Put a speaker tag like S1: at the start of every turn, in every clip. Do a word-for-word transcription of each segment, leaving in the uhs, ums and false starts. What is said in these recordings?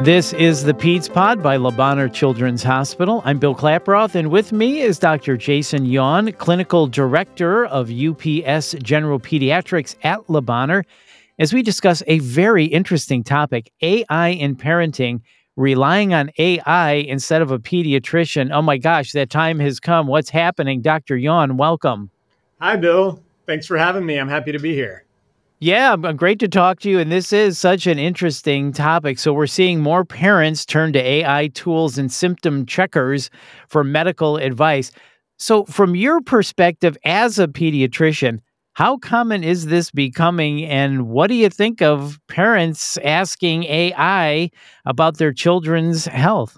S1: This is the Peds Pod by Le Bonheur Children's Hospital. I'm Bill Klaproth, and with me is Doctor Jason Yon, Clinical Director of U P S General Pediatrics at Le Bonheur, as we discuss a very interesting topic, A I in parenting, relying on A I instead of a pediatrician. Oh my gosh, that time has come. What's happening? Doctor Yon, welcome.
S2: Hi, Bill. Thanks for having me. I'm happy to be here.
S1: Yeah, great to talk to you. And this is such an interesting topic. So we're seeing more parents turn to A I tools and symptom checkers for medical advice. So from your perspective as a pediatrician, how common is this becoming? And what do you think of parents asking A I about their children's health?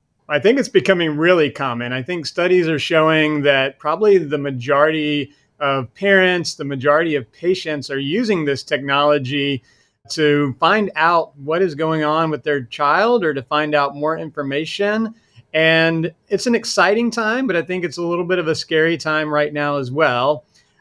S2: I think it's becoming really common. I think studies are showing that probably the majority of parents, the majority of patients are using this technology to find out what is going on with their child or to find out more information. And it's an exciting time, but I think it's a little bit of a scary time right now as well.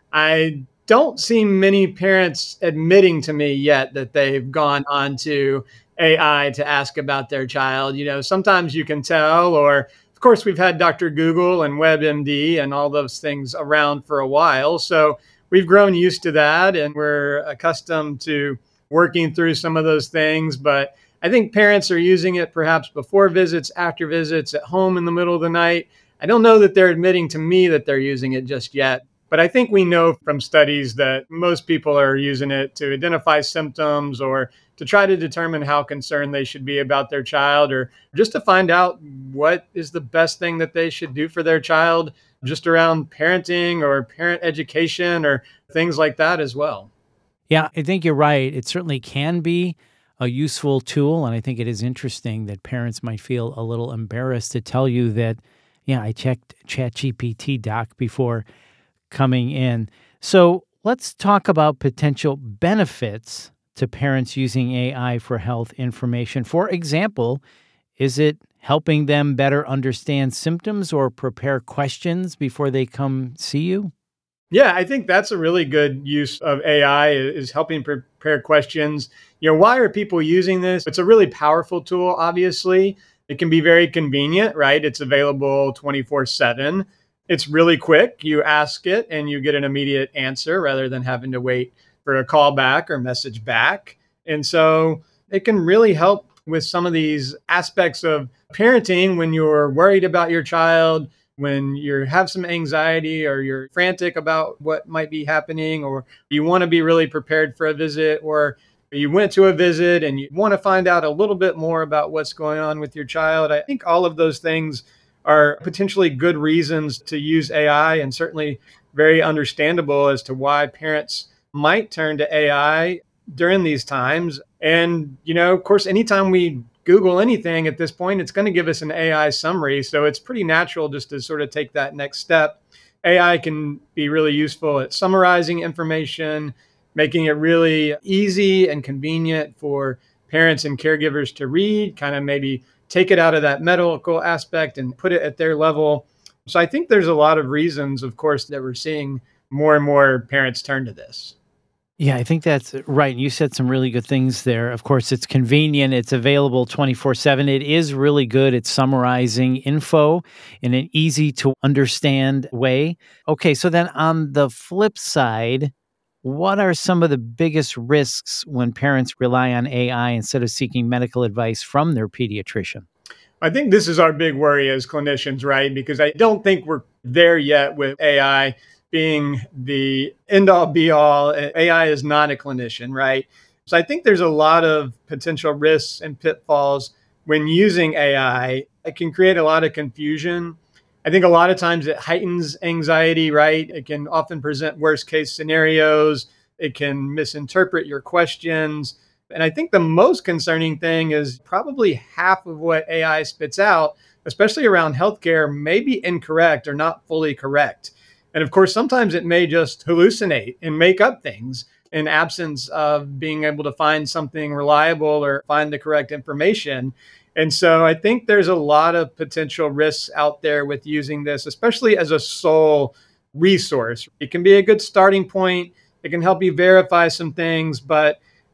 S2: I don't see many parents admitting to me yet that they've gone on to A I to ask about their child. You know, sometimes you can tell, or of course, we've had Doctor Google and WebMD and all those things around for a while. So we've grown used to that and we're accustomed to working through some of those things. But I think parents are using it perhaps before visits, after visits, at home in the middle of the night. I don't know that they're admitting to me that they're using it just yet. But I think we know from studies that most people are using it to identify symptoms or to try to determine how concerned they should be about their child or just to find out what is the best thing that they should do for their child just around parenting or parent education or things like that as well.
S1: Yeah, I think you're right. It certainly can be a useful tool. And I think it is interesting that parents might feel a little embarrassed to tell you that, yeah, I checked ChatGPT doc before coming in. So let's talk about potential benefits to parents using A I for health information. For example, is it helping them better understand symptoms or prepare questions before they come see you?
S2: Yeah, I think that's a really good use of A I is helping prepare questions. You know, why are people using this? It's a really powerful tool, obviously. It can be very convenient, right? It's available twenty-four seven. It's really quick. You ask it and you get an immediate answer rather than having to wait for a call back or message back. And so it can really help with some of these aspects of parenting when you're worried about your child, when you have some anxiety or you're frantic about what might be happening, or you want to be really prepared for a visit, or you went to a visit and you want to find out a little bit more about what's going on with your child. I think all of those things are potentially good reasons to use A I and certainly very understandable as to why parents might turn to A I during these times. And, you know, of course, anytime we Google anything at this point, it's going to give us an A I summary. So it's pretty natural just to sort of take that next step. A I can be really useful at summarizing information, making it really easy and convenient for parents and caregivers to read, kind of maybe take it out of that medical aspect and put it at their level. So I think there's a lot of reasons, of course, that we're seeing more and more parents turn to this.
S1: Yeah, I think that's right. You said some really good things there. Of course, it's convenient. It's available twenty-four seven. It is really good at summarizing info in an easy to understand way. Okay, so then on the flip side, what are some of the biggest risks when parents rely on A I instead of seeking medical advice from their pediatrician?
S2: I think this is our big worry as clinicians, right? Because I don't think we're there yet with A I being the end all be all. A I is not a clinician, right? So I think there's a lot of potential risks and pitfalls when using A I. It can create a lot of confusion. I think a lot of times it heightens anxiety, right? It can often present worst case scenarios. It can misinterpret your questions. And I think the most concerning thing is probably half of what A I spits out, especially around healthcare, may be incorrect or not fully correct. And of course, sometimes it may just hallucinate and make up things in absence of being able to find something reliable or find the correct information. And so I think there's a lot of potential risks out there with using this, especially as a sole resource. It can be a good starting point. It can help you verify some things, but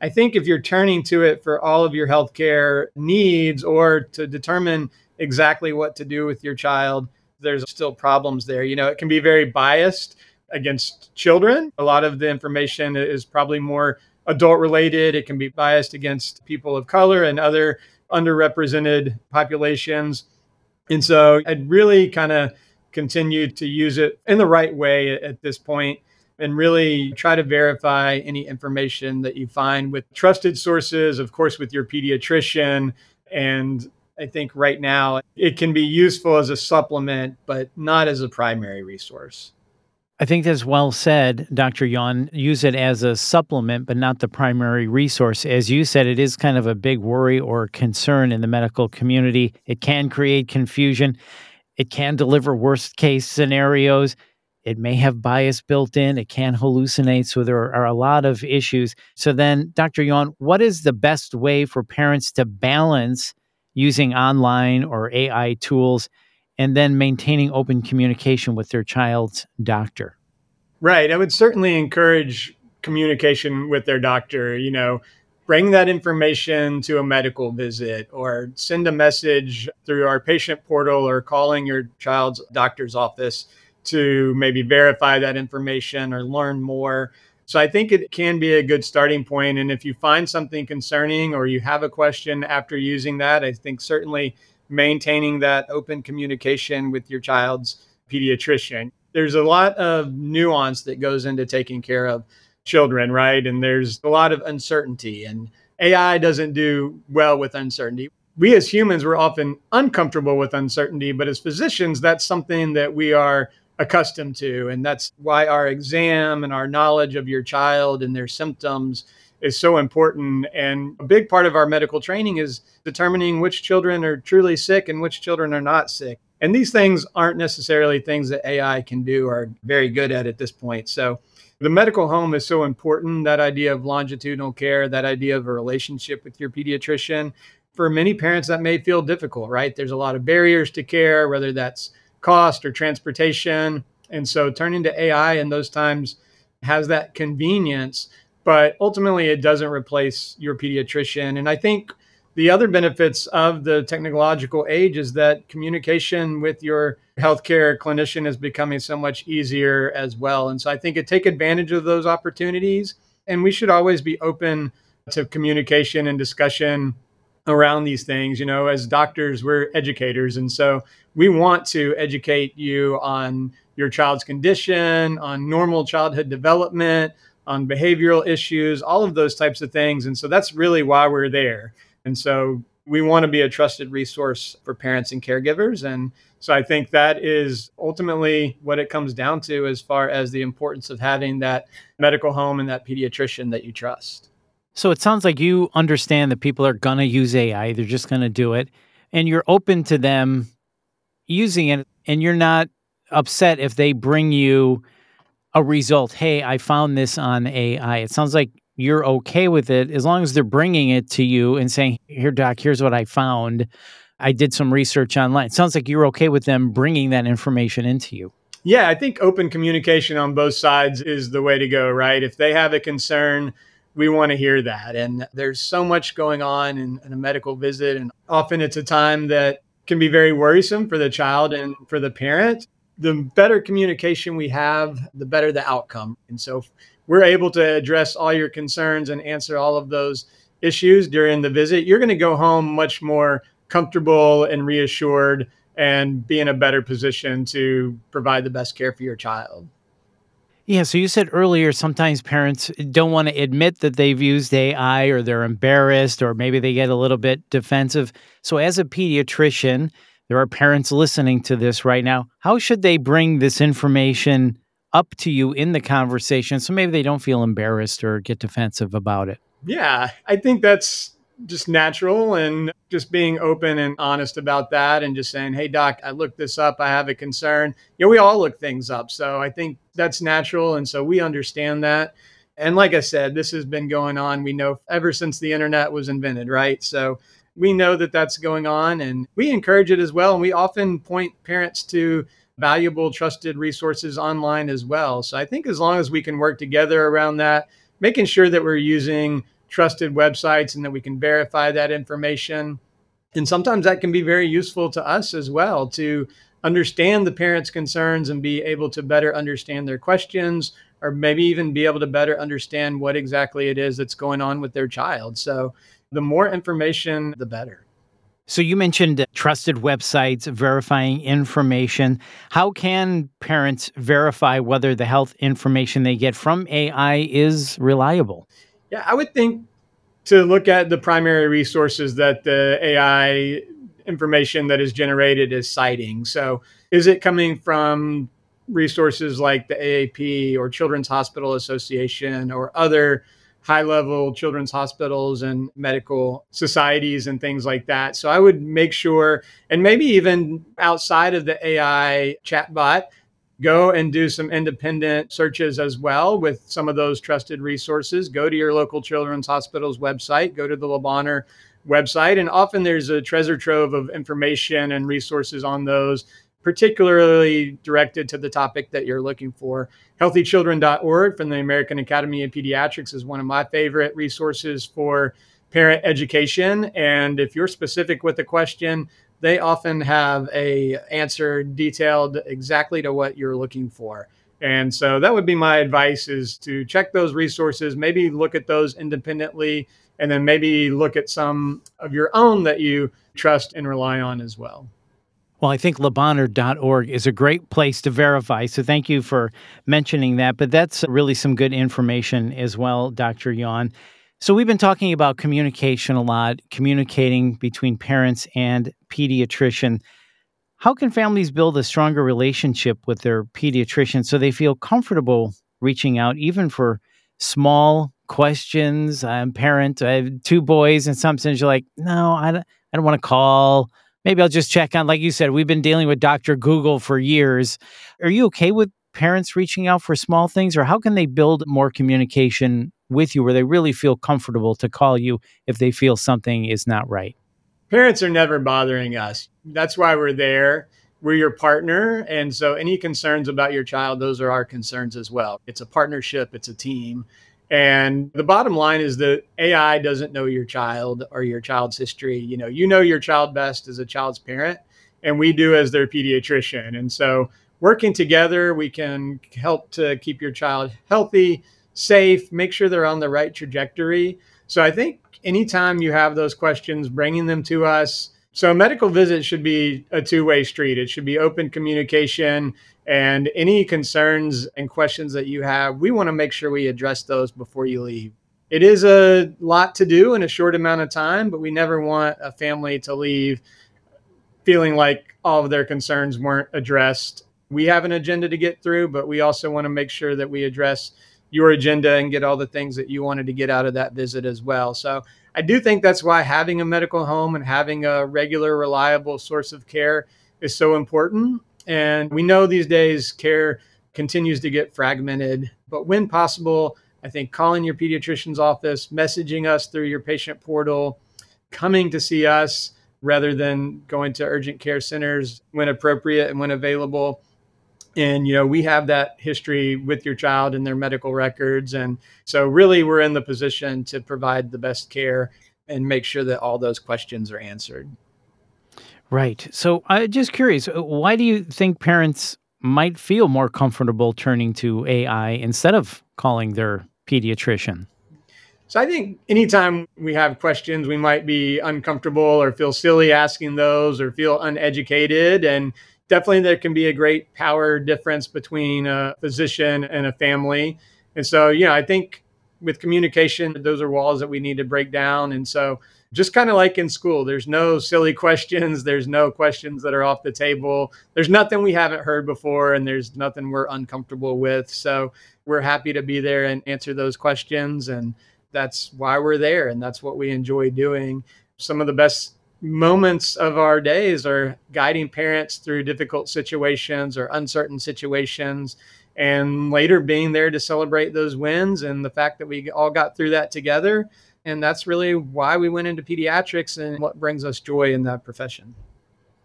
S2: I think if you're turning to it for all of your healthcare needs or to determine exactly what to do with your child, there's still problems there. You know, it can be very biased against children. A lot of the information is probably more adult related. It can be biased against people of color and other underrepresented populations. And so I'd really kind of continue to use it in the right way at this point and really try to verify any information that you find with trusted sources, of course, with your pediatrician. And I think right now it can be useful as a supplement, but not as a primary resource.
S1: I think that's well said, Doctor Yon. Use it as a supplement, but not the primary resource. As you said, it is kind of a big worry or concern in the medical community. It can create confusion. It can deliver worst case scenarios. It may have bias built in. It can hallucinate. So there are a lot of issues. So then, Doctor Yon, what is the best way for parents to balance using online or A I tools and then maintaining open communication with their child's doctor?
S2: Right. I would certainly encourage communication with their doctor, you know, bring that information to a medical visit or send a message through our patient portal or calling your child's doctor's office to maybe verify that information or learn more. So I think it can be a good starting point. And if you find something concerning or you have a question after using that, I think certainly maintaining that open communication with your child's pediatrician. There's a lot of nuance that goes into taking care of children, right? And there's a lot of uncertainty, and A I doesn't do well with uncertainty. We as humans, we're often uncomfortable with uncertainty, but as physicians, that's something that we are accustomed to. And that's why our exam and our knowledge of your child and their symptoms is so important. And a big part of our medical training is determining which children are truly sick and which children are not sick. And these things aren't necessarily things that A I can do or are very good at at this point. So the medical home is so important, that idea of longitudinal care, that idea of a relationship with your pediatrician. For many parents, that may feel difficult, right? There's a lot of barriers to care, whether that's cost or transportation. And so turning to A I in those times has that convenience, but ultimately it doesn't replace your pediatrician. And I think the other benefits of the technological age is that communication with your healthcare clinician is becoming so much easier as well. And so I think it take advantage of those opportunities. And we should always be open to communication and discussion around these things. You know, as doctors, we're educators. And so we want to educate you on your child's condition, on normal childhood development, on behavioral issues, all of those types of things. And so that's really why we're there. And so we want to be a trusted resource for parents and caregivers. And so I think that is ultimately what it comes down to as far as the importance of having that medical home and that pediatrician that you trust.
S1: So it sounds like you understand that people are going to use A I. They're just going to do it. And you're open to them using it. And you're not upset if they bring you a result. Hey, I found this on A I. It sounds like you're okay with it as long as they're bringing it to you and saying, here, doc, here's what I found. I did some research online. It sounds like you're okay with them bringing that information into you.
S2: Yeah, I think open communication on both sides is the way to go, right? If they have a concern, we want to hear that. And there's so much going on in, in a medical visit. And often it's a time that can be very worrisome for the child and for the parent. The better communication we have, the better the outcome. And so if we're able to address all your concerns and answer all of those issues during the visit, you're going to go home much more comfortable and reassured and be in a better position to provide the best care for your child.
S1: Yeah, so you said earlier sometimes parents don't want to admit that they've used A I or they're embarrassed or maybe they get a little bit defensive. So as a pediatrician, there are parents listening to this right now. How should they bring this information up to you in the conversation so maybe they don't feel embarrassed or get defensive about it?
S2: Yeah, I think that's just natural, and just being open and honest about that and just saying, hey, doc, I looked this up. I have a concern. You know, we all look things up. So I think that's natural. And so we understand that. And like I said, this has been going on, we know, ever since the internet was invented, right? So we know that that's going on and we encourage it as well. And we often point parents to valuable, trusted resources online as well. So I think as long as we can work together around that, making sure that we're using trusted websites and that we can verify that information. And sometimes that can be very useful to us as well to understand the parents' concerns and be able to better understand their questions, or maybe even be able to better understand what exactly it is that's going on with their child. So the more information, the better.
S1: So you mentioned trusted websites verifying information. How can parents verify whether the health information they get from A I is reliable?
S2: Yeah, I would think to look at the primary resources that the A I information that is generated is citing. So, is it coming from resources like the A A P or Children's Hospital Association or other high level children's hospitals and medical societies and things like that? So, I would make sure, and maybe even outside of the A I chatbot, go and do some independent searches as well with some of those trusted resources. Go to your local children's hospital's website, go to the Le Bonheur website, and often there's a treasure trove of information and resources on those, particularly directed to the topic that you're looking for. healthy children dot org from the American Academy of Pediatrics is one of my favorite resources for parent education. And if you're specific with the question, they often have a answer detailed exactly to what you're looking for. And so that would be my advice, is to check those resources, maybe look at those independently, and then maybe look at some of your own that you trust and rely on as well.
S1: Well, I think le bonheur dot org is a great place to verify. So thank you for mentioning that. But that's really some good information as well, Doctor Yuan. So we've been talking about communication a lot, communicating between parents and pediatrician. How can families build a stronger relationship with their pediatrician so they feel comfortable reaching out, even for small questions? I'm a parent, I have two boys, and sometimes you're like, no, I don't, I don't want to call. Maybe I'll just check on, like you said, we've been dealing with Doctor Google for years. Are you okay with parents reaching out for small things, or how can they build more communication with you where they really feel comfortable to call you if they feel something is not right?
S2: Parents are never bothering us. That's why we're there. We're your partner. And so any concerns about your child, those are our concerns as well. It's a partnership, it's a team. And the bottom line is that A I doesn't know your child or your child's history. You know, you know your child best as a child's parent, and we do as their pediatrician. And so working together, we can help to keep your child healthy, safe, make sure they're on the right trajectory. So I think anytime you have those questions, bringing them to us. So a medical visit should be a two-way street. It should be open communication, and any concerns and questions that you have, we want to make sure we address those before you leave. It is a lot to do in a short amount of time, but we never want a family to leave feeling like all of their concerns weren't addressed. We have an agenda to get through, but we also want to make sure that we address your agenda and get all the things that you wanted to get out of that visit as well. So I do think that's why having a medical home and having a regular, reliable source of care is so important. And we know these days care continues to get fragmented, but when possible, I think calling your pediatrician's office, messaging us through your patient portal, coming to see us rather than going to urgent care centers when appropriate and when available. And, you know, we have that history with your child and their medical records. And so really we're in the position to provide the best care and make sure that all those questions are answered.
S1: Right. So I'm just curious, uh, why do you think parents might feel more comfortable turning to A I instead of calling their pediatrician?
S2: So I think anytime we have questions, we might be uncomfortable or feel silly asking those or feel uneducated. And definitely there can be a great power difference between a physician and a family. And so, you know, I think with communication, those are walls that we need to break down. And so just kind of like in school, there's no silly questions. There's no questions that are off the table. There's nothing we haven't heard before, and there's nothing we're uncomfortable with. So we're happy to be there and answer those questions. And that's why we're there. And that's what we enjoy doing. Some of the best moments of our days are guiding parents through difficult situations or uncertain situations, and later being there to celebrate those wins and the fact that we all got through that together. And that's really why we went into pediatrics and what brings us joy in that profession.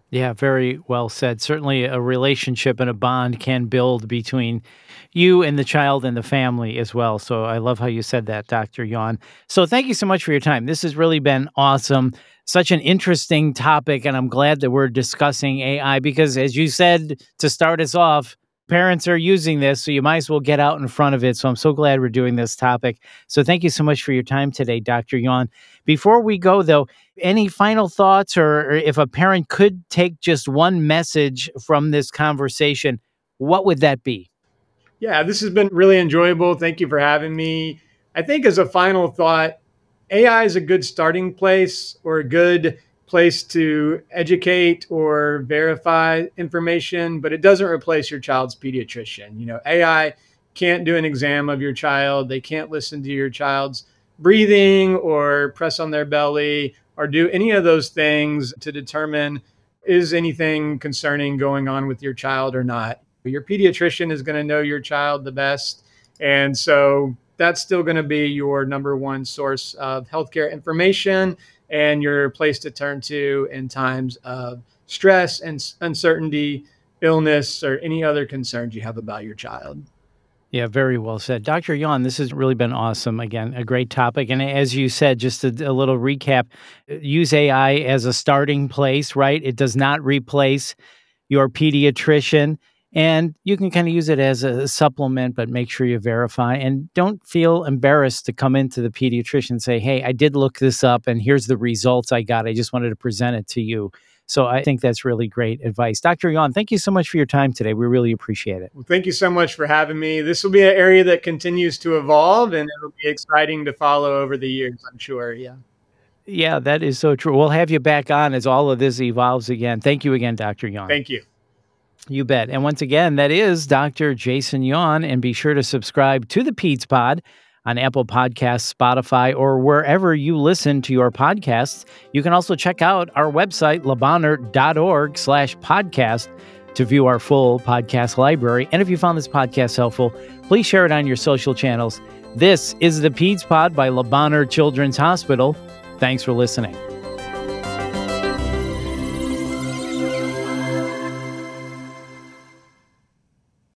S1: Yeah, very well said. Certainly, a relationship and a bond can build between you and the child and the family as well. So I love how you said that, Doctor Yuan. So thank you so much for your time. This has really been awesome. Such an interesting topic, and I'm glad that we're discussing A I because, as you said to start us off, parents are using this, so you might as well get out in front of it. So I'm so glad we're doing this topic. So thank you so much for your time today, Doctor Yuan. Before we go, though, any final thoughts, or, or if a parent could take just one message from this conversation, what would that be?
S2: Yeah, this has been really enjoyable. Thank you for having me. I think as a final thought, A I is a good starting place or a good place to educate or verify information, but it doesn't replace your child's pediatrician. You know, A I can't do an exam of your child. They can't listen to your child's breathing or press on their belly or do any of those things to determine is anything concerning going on with your child or not. Your pediatrician is going to know your child the best. And so that's still going to be your number one source of healthcare information and your place to turn to in times of stress and uncertainty, illness, or any other concerns you have about your child.
S1: Yeah, very well said. Doctor Yuan, this has really been awesome. Again, a great topic. And as you said, just a, a little recap, uh, use A I as a starting place, right? It does not replace your pediatrician. And you can kind of use it as a supplement, but make sure you verify and don't feel embarrassed to come into the pediatrician and say, hey, I did look this up and here's the results I got. I just wanted to present it to you. So I think that's really great advice. Doctor Yuan, thank you so much for your time today. We really appreciate it.
S2: Well, thank you so much for having me. This will be an area that continues to evolve and it'll be exciting to follow over the years, I'm sure. Yeah.
S1: Yeah, that is so true. We'll have you back on as all of this evolves again. Thank you again, Doctor Yuan.
S2: Thank you.
S1: You bet. And once again, that is Doctor Jason Yuan. And be sure to subscribe to the Peds Pod on Apple Podcasts, Spotify, or wherever you listen to your podcasts. You can also check out our website, lebonheur.org slash podcast to view our full podcast library. And if you found this podcast helpful, please share it on your social channels. This is the Peds Pod by Le Bonheur Children's Hospital. Thanks for listening.